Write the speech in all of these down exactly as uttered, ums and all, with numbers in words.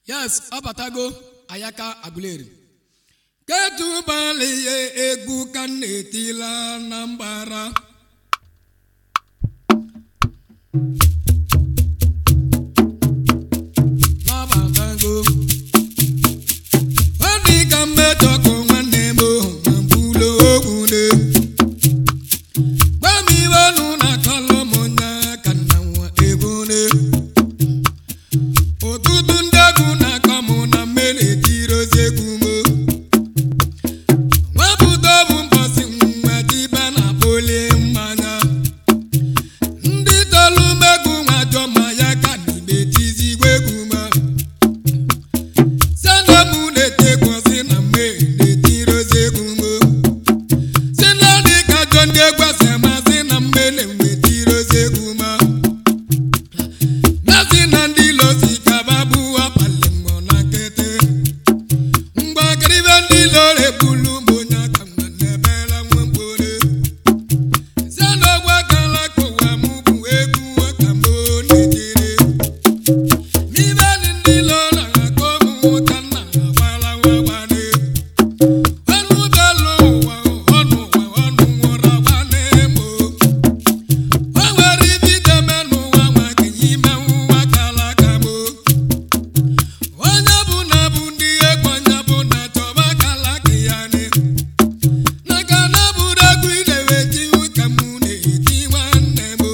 Yes, abatago Ayaka Aguleri. Ketu bali egwu kanetila nambara. Abatago. Wani kambe toko mwane mo mbulo ogunde. Bami wanu na kalomo na kanawa egune. Otutu ndagu na kamu na mele tiro segumo. Wabudo bumbosi mwatiba na pole mmanya. Ndi tolu megu mwajoma ya kani betizi weguma. Sanda mune tekwa sina mele tiro segumo. Sina di kajonde kwa sema sina mele mwe tiro seguma. Nasi nandi losi kababu apalemo na kete. Mba kariba ndi lore bulu mbonya kama nebela mwembole. Sando kwa kala kwa mubu egu wakambo nejere. Mibali ndi lora ngakomu kana wala wawane. Wanu dalo wa onu wa onu wora wanemo. Wawari bide menu wa wakiyime wakala kamo. Wanyabu na bundi ekwanyabu na toba kala kiyane. Nakana buda gwile weji ukamune iti wanemo.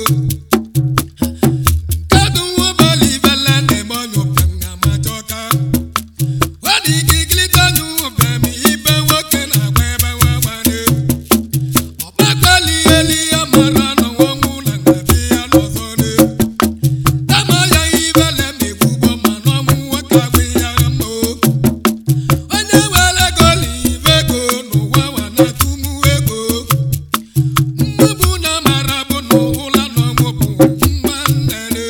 Kadu wabali vela nemo nyopanga machoka. Wadi kiglita nyupemi ibe woke na kweba wawane. Obakwali eli amarano wongu na ngabia lozone. Tama ya ibele mekubo manomu wakawe ya mo. Onye wele goli vego no wawa na tumu ego. Mbubu na marabu no ula no mobu mmanene.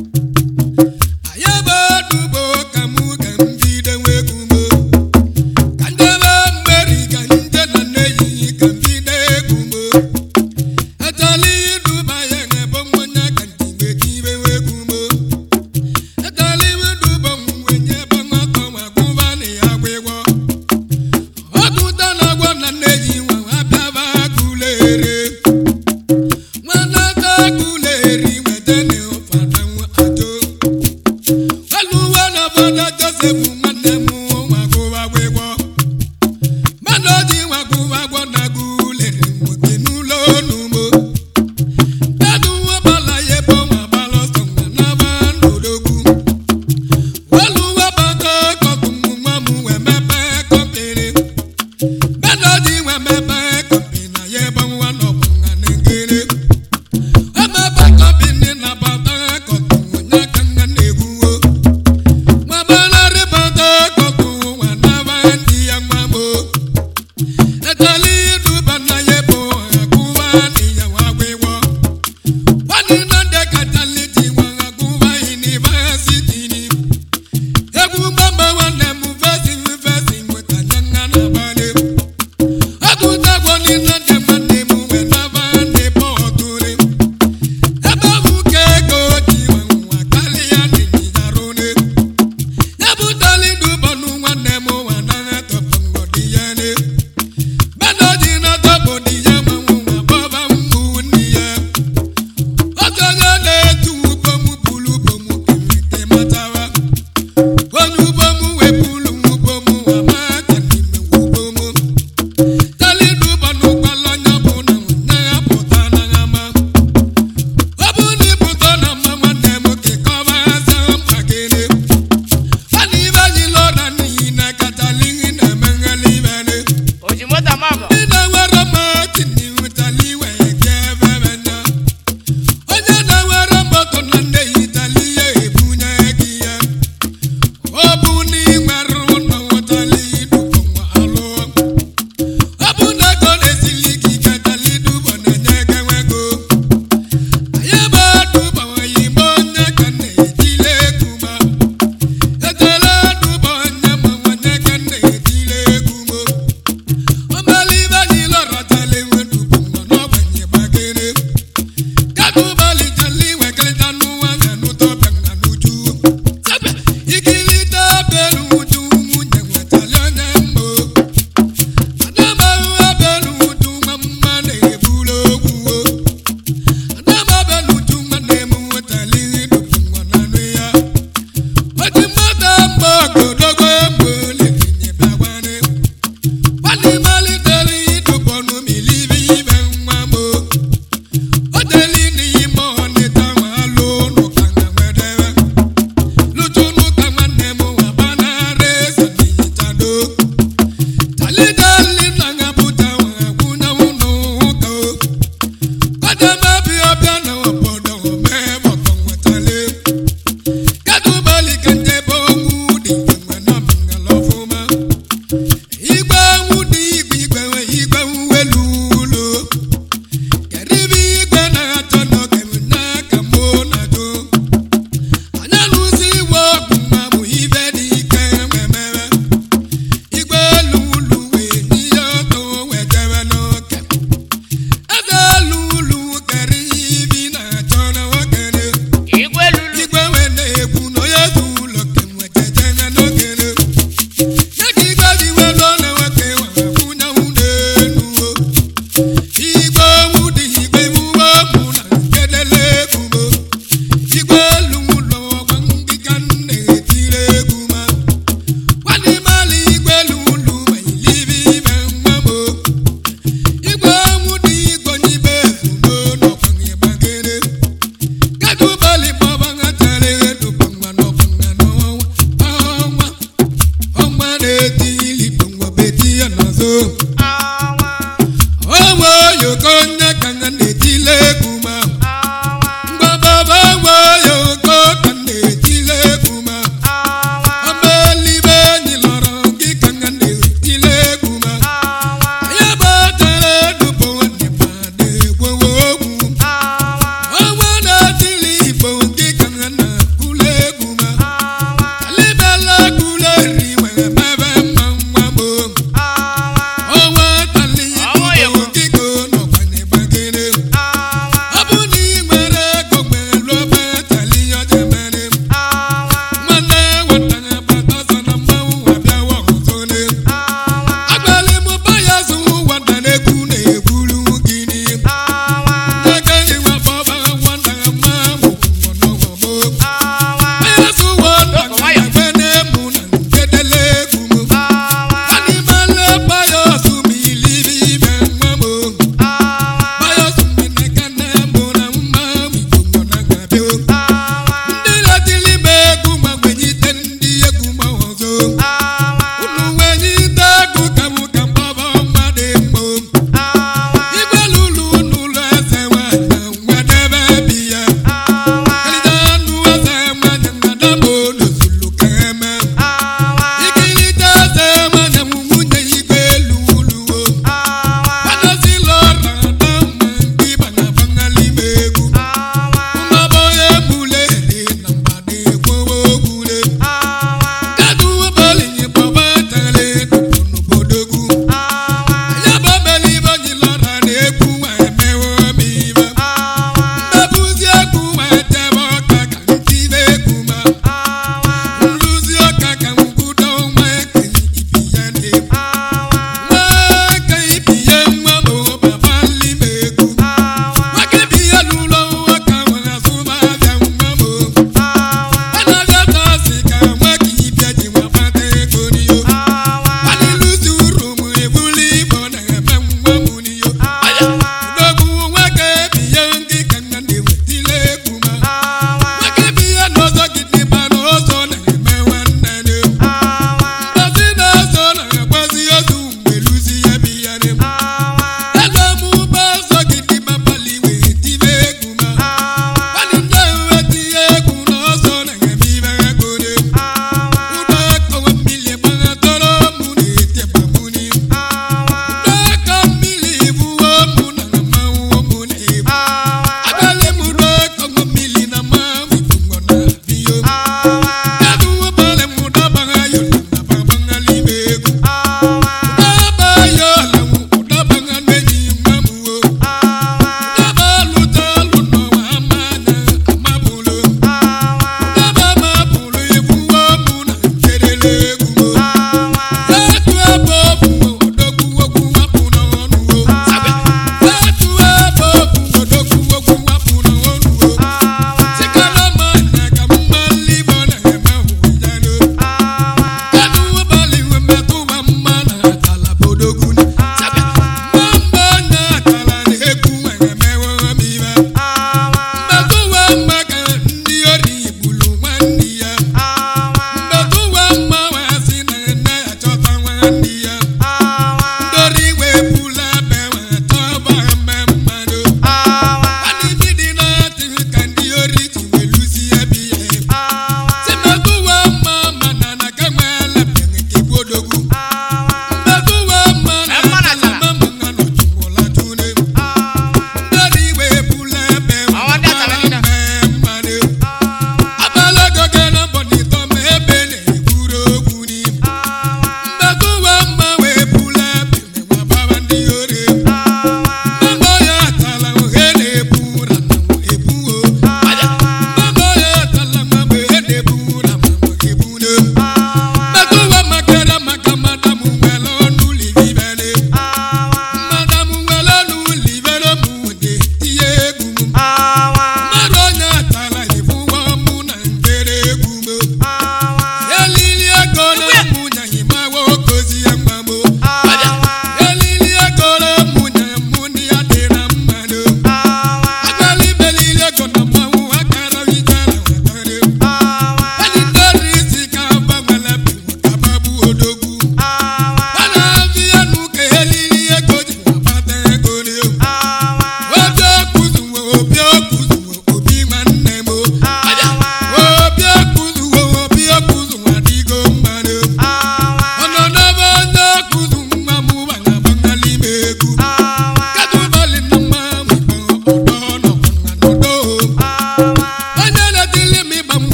Ayaba dubo kamu kambide wegumo. Kandebe mberi kanje na neyi kambide gumo. Etali duba yenge bomwonya kantiwe kiwe wegumo. Etali duba mwenye bangako wakubani ya wewo. Wakuta na wana neyi wa wapyaba kulere. Wanata kuleri wedene ofada wa ajo. Waluwa na fada Josefu manemu wakuwa wewo. Manoji wakuwa wana kuleri mwekinu lonumo. Kadu wabala yebo wabalo songa na bandodogu. Waluwa baka kokumu mamu wemepe kompere. Manoji wemepe kompina yebo wanopunga nengere. Wemepe kompini na bata kokumu nyakanga neguo. Wabala reba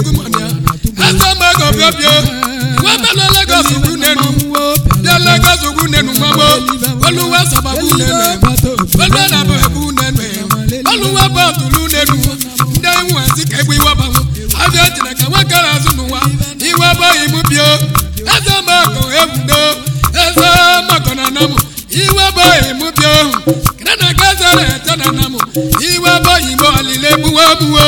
Egumania Asama go Bobio Wabala Lagos Gunenu Ya Lagos Gunenu Mamo Oluwa Sababu Nenu Oluwa Babu Nenu Oluwa Batulu Nenu Ndai Wanzike Wiwaba Aja Tinaka Wakara Zunuwa Iwaba Imubio Asama go Ebudo Asama go Nanamu Iwaba Imubio Nana Kazare Tananamu Iwaba Imo Alilebu Wabuo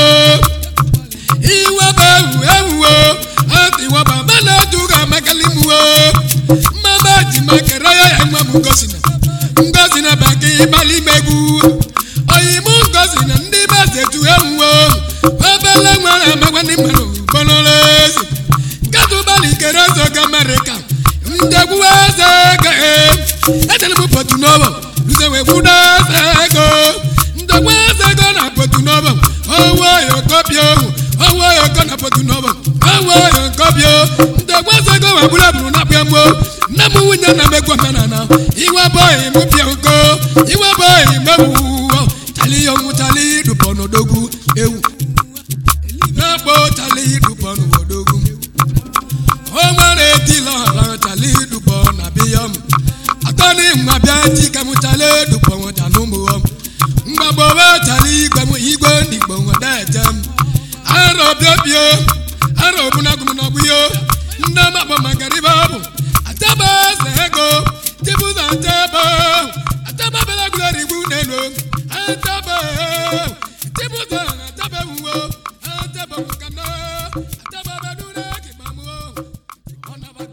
Iwaba Uwe Ati Waba Mala Duga Makalimuo Mama Timakeraya Yama Mugosina Ngosina Baki Bali Megu Oyimu Ngosina Ndiba Setu Emuo Wabala Mwana Magwani Mano Bonoles Katu Bali Keroso Kamareka Ndagwa Sega Etelimu Potunobo Lusewe Buda Sego Ndagwa Sego na Potunobo Owo Yokopio Owo Yokona Potunobo Owo Yokopio Ndagwa Sego Wabula Bruna Piambo Namu Winya na Megwa Manana Iwa boy Mupianko Iwa boy Mewu Tali Yomu Tali Dupono Dogu Ewu Nabo Tali Dupono Dogu Omare Tila Tali Dupono Abiyam Atani Mabia Kamutale Dupono Tanumbo Mbabo Tali Gamu Igwe Nigbo Dajem Aro Bibio Aro Bunagunabuyo Nama Magaribabu Ataba Sego Tibuza Ataba Ataba Bela Glory Buneno Ataba Tibuza Ataba Uwo Ataba Mukano Ataba Baduna Kimamu Onaba